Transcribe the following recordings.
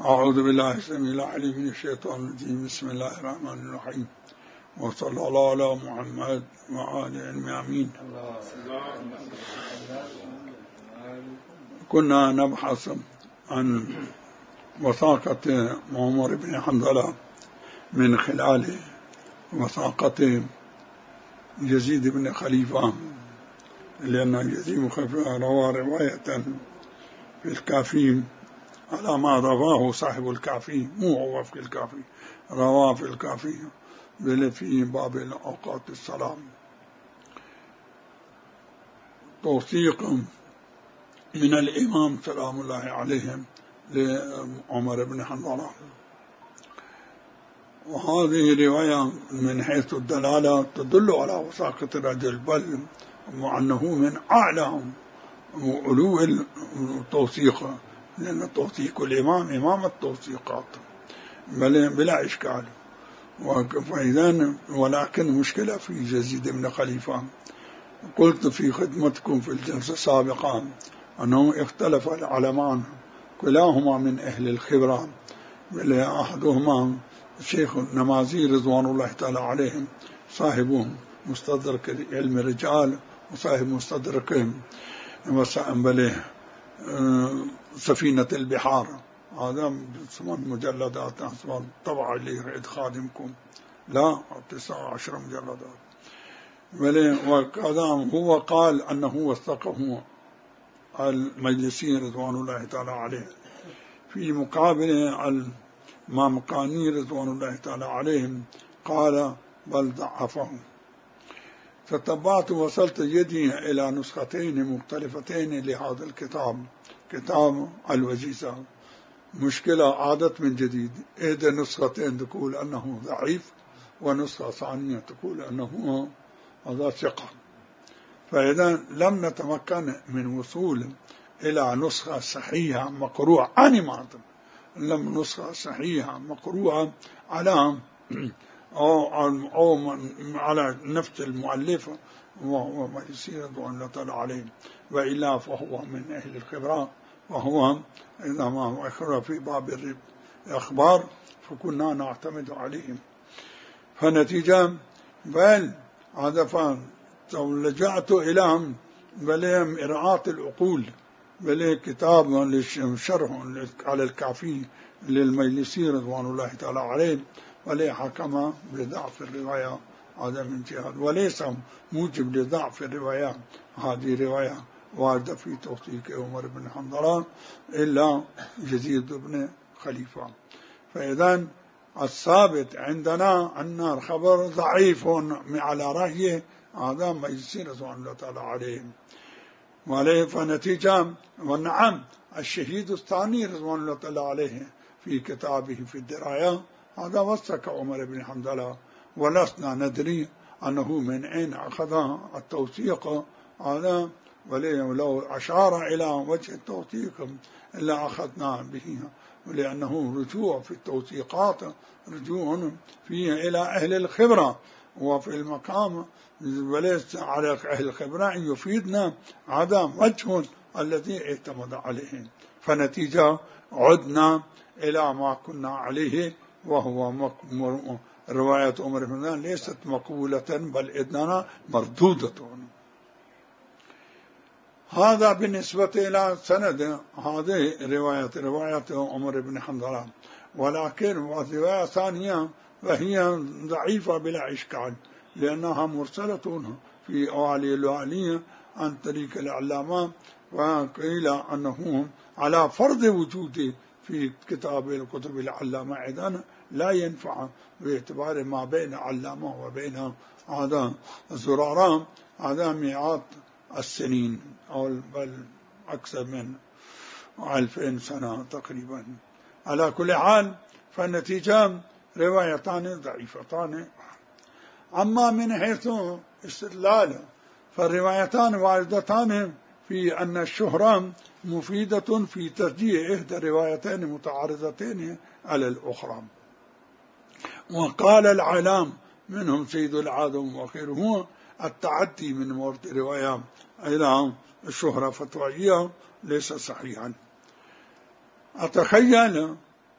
أعوذ بالله السميع العليم من الشيطان الرجيم. بسم الله الرحمن الرحيم، وصلى الله على محمد وعلى آله آمين. كنا نبحث عن وثاقة عمر بن حنظلة من خلال وثاقة يزيد بن خليفة، لأن يزيد بن خليفة روى رواية في الكافي على ما رواه صاحب الكافي، مو هو في الكافي، رواه في الكافي في باب أوقات الصلاة، توثيق من الإمام سلام الله عليه لعمر بن حنظلة. وهذه رواية من حيث الدلالة تدل على وثاقة الرجل، بل وأنه من أعلى علو التوثيق، لأن توثيق الإمام إمام التوثيقات بلا إشكال. ولكن مشكلة في يزيد بن خليفة. قلت في خدمتكم في الجلسة السابقة أنه اختلف العلمان كلاهما من أهل الخبرة، أحدهما الشيخ النمازي رضوان الله تعالى عليهم، صاحب مستدرك علم الرجال وصاحب مستدرك سفينة البحار، هذا 8 مجلدات طبعا لي خادمكم، لا 19 مجلدات. وكذا هو قال أنه وثقه المجلسي رضوان الله تعالى عليه، في مقابل المامقاني رضوان الله تعالى عليهم قال بل ضعفه. فتبعت وصلت يدي إلى نسختين مختلفتين لهذا الكتاب، كتاب الوجيزة. مشكلة عادت من جديد، إحدى نسختين تقول أنه ضعيف، ونسخة ثانية تقول أنه هذا ثقة. فإذا لم نتمكن من وصول إلى نسخة صحيحة مقروءة لم نسخة صحيحة مقروءة على أو على نفس المؤلف وهو مجلسي رضوان الله تعالى عليه، وإلا فهو من أهل الخبرة، وهو إذا ما أخبر في باب الأخبار فكنا نعتمد عليهم. فنتيجة بل هذا لجأت إلىهم بلهم إرعاة العقول، بل كتاب شرح على الكافي للمجلسي رضوان الله تعالى عليه، ولي حكم بضعف الرواية هذا من جهة، وليس موجب لضعف الرواية. هذه رواية واردة في توثيق عمر بن حنظلة إلا يزيد بن خليفة. فإذا الثابت عندنا أن الخبر ضعيف على رأيه هذا مجلسي رضوان الله تعالى عليه وعليه. فنتيجة ونعم الشهيد الثاني رضوان الله تعالى عليه في كتابه في الدراية هذا وثق عمر بن حنظلة، ولسنا ندري أنه من أين أخذ التوثيق هذا، ولو أشار إلى وجه التوثيق إلا أخذنا به، ولأنه رجوع في التوثيقات رجوع فيه إلى أهل الخبرة، وفي المقام وليس على أهل الخبرة أن يفيدنا هذا وجه الذي اعتمد عليه. فنتيجة عدنا إلى ما كنا عليه، وهو رواية عمر بن حنظلة ليست مقبولة بل إذننا مردودة. هذا بالنسبة إلى سند هذه رواية عمر بن حنظلة. ولكن رواية ثانية وهي ضعيفة بلا إشكال، لأنها مرسلة في أوالي الوالية عن طريق العلامة، وقيل أنه على فرض وجوده في كتب العلامة إذن لا ينفع، باعتبار ما بين علامة وبين هذا زرارة هذا مئات السنين أو بل أكثر من 2000 سنة تقريبا. على كل حال فالنتيجة روايتان ضعيفتان. أما من حيث استدلال فالروايتان واردتان في أن الشهرة مفيدة في ترجيح إحدى روايتين متعارضتين على الأخرى. وقال العلام منهم سيد العالم وغيره التعدي من مورد رواية إلى الشهرة فتوائية ليس صحيحا. أتخيل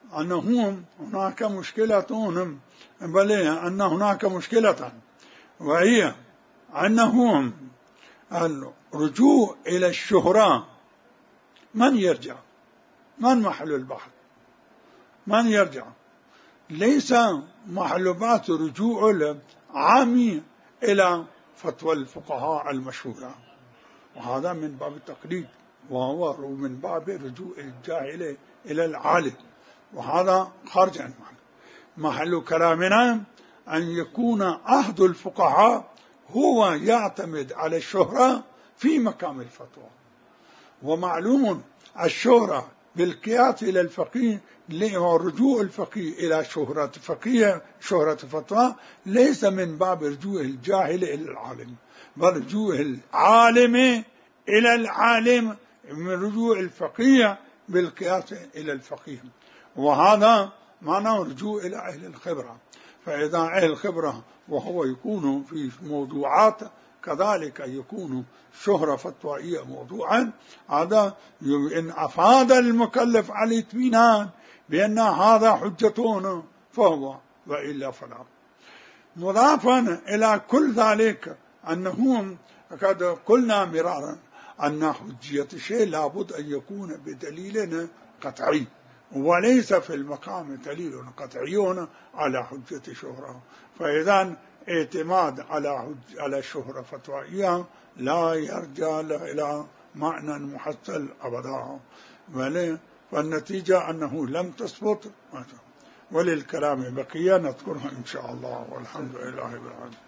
أنهم هناك مشكلة، بل أن هناك مشكلة، وهي أنهم الرجوع إلى الشهرة. من يرجع؟ من محل البحث؟ من يرجع؟ ليس محل بحث رجوع العامي إلى فتوى الفقهاء المشهورة، وهذا من باب التقليد، وهو من باب رجوع الجاهل إلى العالم، وهذا خارج عن محل كلامنا أن يكون عهد الفقهاء هو يعتمد على الشهرة في مقام الفتوى. ومعلوم الشهرة بالقياس إلى الفقيه، ورجوع الفقيه إلى شهرة فقيه شهرة فتوى ليس من باب رجوع الجاهل إلى العالم، بل رجوع العالم إلى العالم من رجوع الفقيه بالقياس إلى الفقيه، وهذا معنى رجوع إلى أهل الخبرة. فإذا أهل الخبرة وهو يكون في موضوعات كذلك يكون شهرة فتوائية موضوعا، هذا إن أفاد المكلف على الاطمئنان بأن هذا حجتون فهو، وإلا فلا. مضافا إلى كل ذلك أنهم قد قلنا مرارا أن حجية الشيء لابد أن يكون بدليل قطعي، وليس في المقام دليل قطعي على حجة شهرة. فإذا اعتماد على شهرة فتوائية لا يرجع إلى معنى محصل أبدا، فالنتيجة أنه لم تثبت. وللكلام بقية نذكرها إن شاء الله، والحمد لله رب العالمين.